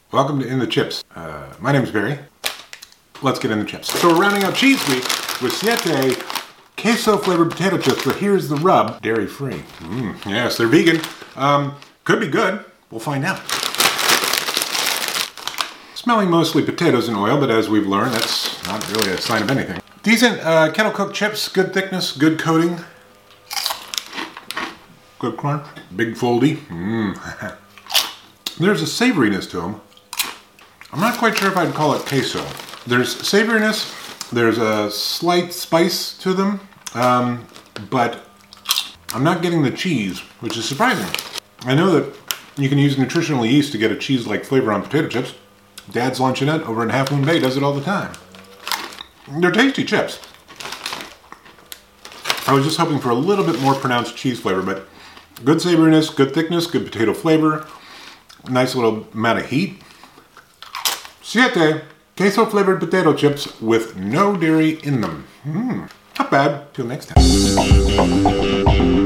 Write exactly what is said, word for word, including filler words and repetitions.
Welcome to In the Chips. Uh, my name's Barry. Let's get in the chips. So we're rounding out cheese week with Siete queso flavored potato chips, but here's the rub. Dairy free. Mm, yes, they're vegan. Um, could be good. We'll find out. Smelling mostly potatoes and oil, but as we've learned, that's not really a sign of anything. Decent uh, kettle cooked chips, good thickness, good coating. Good crunch, big foldy. Mm. There's a savoriness to them. I'm not quite sure if I'd call it queso. There's savoriness, there's a slight spice to them, um, but I'm not getting the cheese, which is surprising. I know that you can use nutritional yeast to get a cheese-like flavor on potato chips. Dad's Luncheonette over in Half Moon Bay does it all the time. They're tasty chips. I was just hoping for a little bit more pronounced cheese flavor, but good savoriness, good thickness, good potato flavor, nice little amount of heat. Siete queso flavored potato chips with no dairy in them. Mm, not bad. Till next time.